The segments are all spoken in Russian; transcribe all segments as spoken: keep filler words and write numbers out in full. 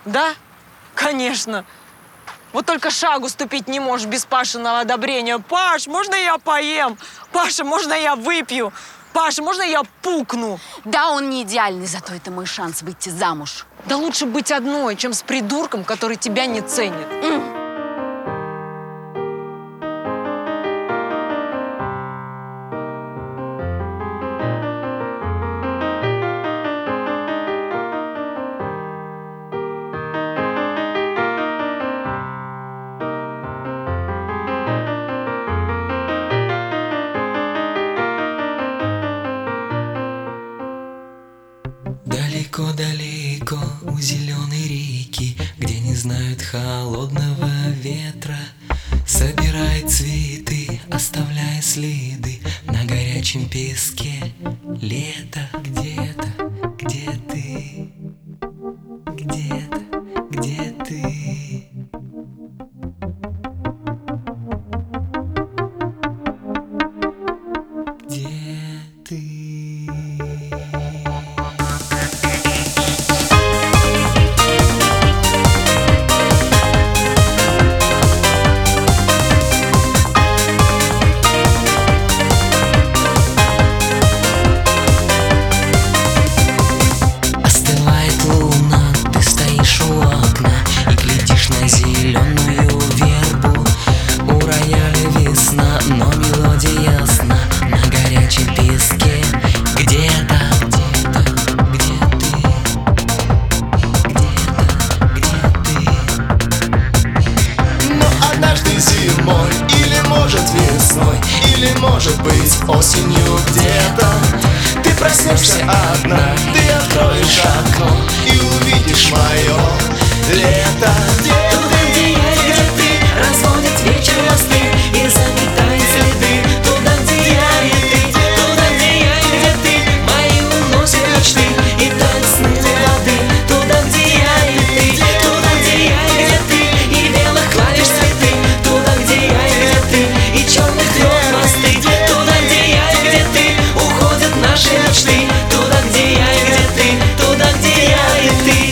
Да? Конечно. Вот только шагу ступить не можешь без Пашиного одобрения. Паш, можно я поем? Паша, можно я выпью? Паша, можно я пукну? Да, он не идеальный, зато это мой шанс выйти замуж. Да лучше быть одной, чем с придурком, который тебя не ценит. М. Далеко-далеко у зеленой реки, где не знают холодного ветра, собирает цветы, оставляя следы на горячем песке. Лето где-то, где ты? Где-то, где ты? Где ты? Зеленую вербу, у рояля весна, но мелодия ясна на горячем песке. Где-то, где-то, где ты? Где-то, где ты? Но однажды зимой, или может весной, или может быть осенью где-то ты проснешься одна, ты откроешь окно и увидишь мое лето. Туда, где я и где ты, разводит вечер мосты и заметает следы. Туда, где я и ты, туда, где я и где ты, мои уносят мечты и тают сны воды. Туда, где я и ты, туда, где я и где ты, и белых клавиш цветы. Туда, где я и где ты, и черных лед мосты. Туда, где я и где ты, уходят наши мечты. Туда, где я и где ты, туда, где я и ты.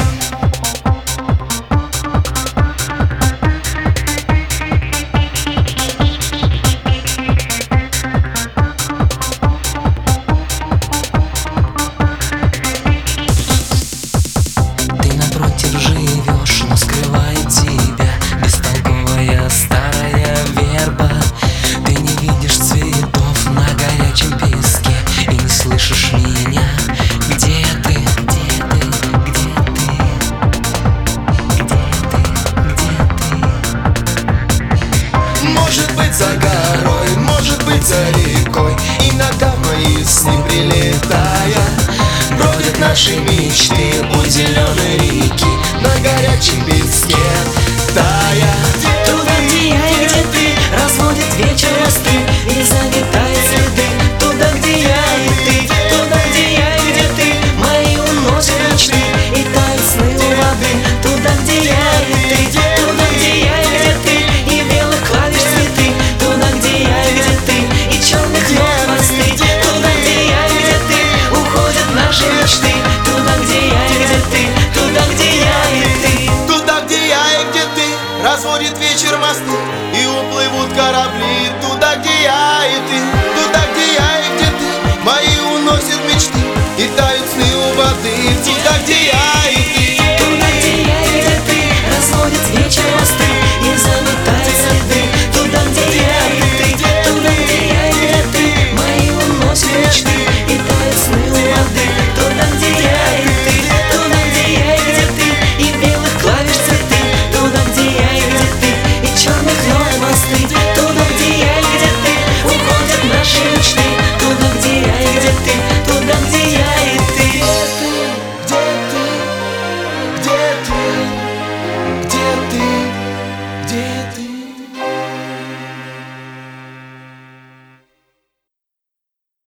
Живешь, но скрывает тебя бестолковая старая верба. Ты не видишь цветов на горячем песке и не слышишь меня. Где ты? Где ты? Где ты? Где ты? Где ты? Может быть за горой, может быть за рекой, иногда в мои сны прилетая, бродят наши мечты у зеленой реки на горячем песке тая. Туда, где я и где ты, разводит вечер мосты и заметает следы. Туда, где я и ты, туда, где я и где ты, мои уносят мечты и тают сны у воды. Туда, где я и ты, туда, где я и где ты, и белых клавиш цветы. Туда, где я и где ты, и черных нот мосты. Туда, где я и где ты, уходят наши мечты. Туда, где я и где ты, туда, где я и ты. Туда, где я и где ты, разводит вечер мосты и уплывут корабли.